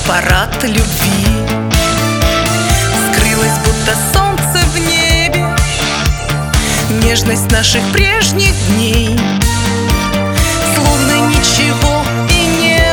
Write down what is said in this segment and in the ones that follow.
парад любви. Скрылось, будто солнце в небе, нежность наших прежних дней. Словно ничего и не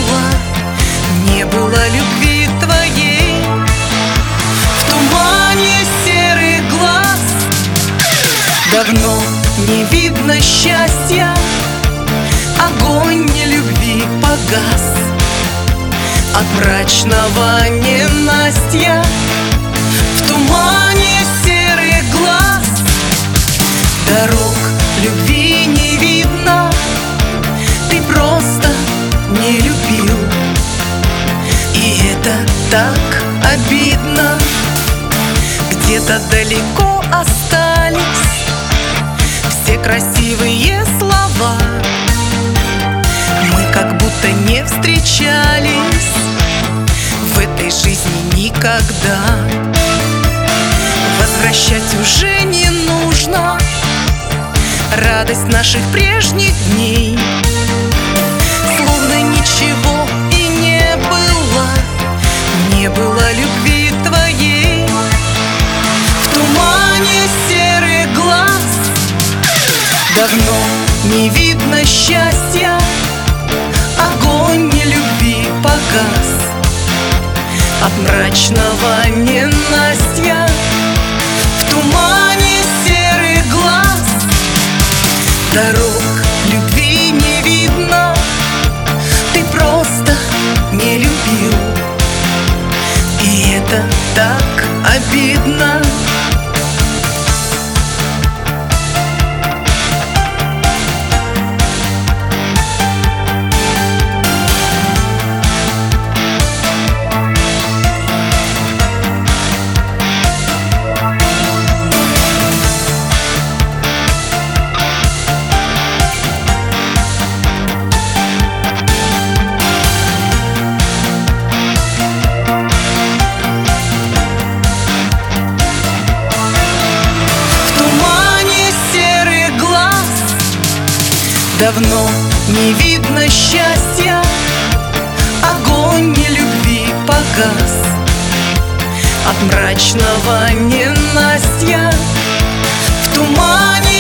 было любви твоей. В тумане серых глаз давно не видно счастья, огонь любви погас от мрачного ненастья. В тумане серых глаз дорог любви не видно, ты просто не любил, и это так обидно. Где-то далеко остались все красивые слова, мы как будто не встречались в этой жизни никогда. Возвращать уже не нужно радость наших прежних дней. Словно ничего и не было любви твоей. В тумане серых глаз давно не видно счастья, огонь любви погас от мрачного ненастья. В тумане серых глаз дорог любви не видно, ты просто не любил, и это так обидно. Давно не видно счастья, огонь любви погас от мрачного ненастья. В тумане